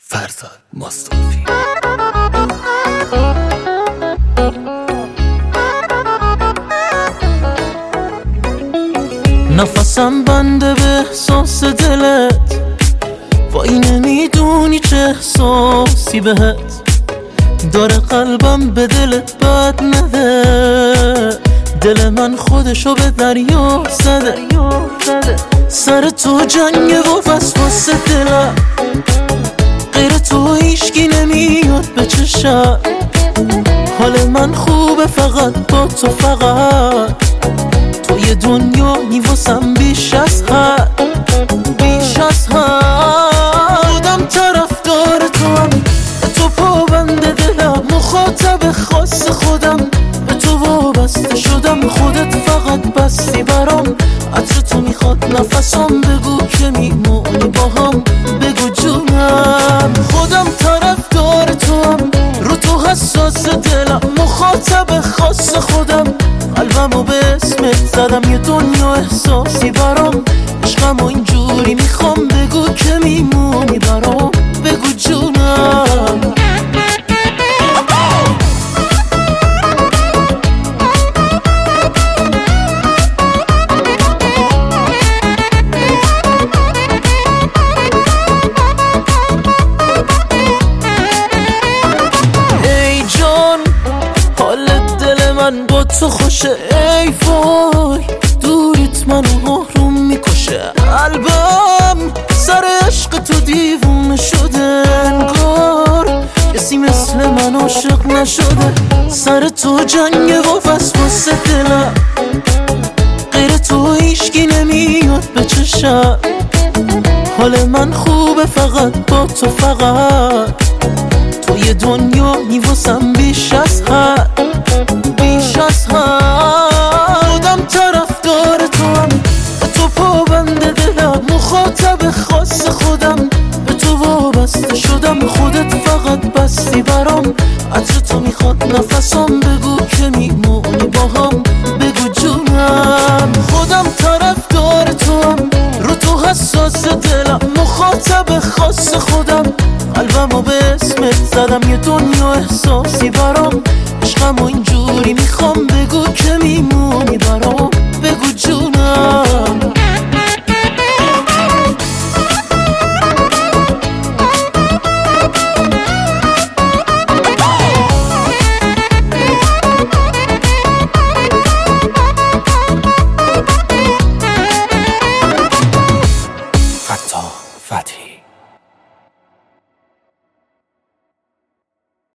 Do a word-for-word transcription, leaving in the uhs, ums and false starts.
فرزاد مصطفی. نفسم بنده به احساس دلت، وای نمیدونی چه احساسی بهت داره. قلبم به دلت بد نده، دل من خودشو به دریا زده. سر تو جنگه و وسواس دلم، غیر تو هیچکی نمیاد به چشم. حال من خوبه فقط با تو، فقط توی دنیا میواسم بیش از حد، بیش از حد. خودم طرفدار تو هم، به تو پابند دلم، مخاطب خاص خودم، به تو وابسته شدم. خودت فقط بستی برام، عطر تو میخواد نفسم. بگو که میمونی با هم، بگو جونم. خودم طرفدار تو هم، رو تو حساس دلم، مخاطب خاص خودم. قلبمو به اسمت زدم، یه دنیا احساسی برام. عشقمو اینجوری میخوام، بگو که میمونی برام، بگو جونم. ای جان، حال دل من با تو خوشه. ای وای، دوریت منو آروم میکشه. قلبم سر عشق تو دیوونه شده، انگار کسی مثل من عاشق نشده. سر تو جنگه و وسواس دلم، غیر تو هیچکی نمیاد به چشم. حال من خوبه فقط با تو، فقط توی دنیا میواسم بیش از حد، بیش از حد. خودم طرفدار تو هم، به تو پابند دلم، مخاطب خاص خودم، به تو وابسته شدم. خودت فقط بستی برام، عطر تو میخواد نفسم. بگو که میمونی با هم، بگو جونم. خودم طرفدار تو هم، رو تو حساس دلم، مخاطب خاص خودم. قلبمو به اسمت زدم، یه دنیا احساسی برام. عشقمو اینجوری میخوام،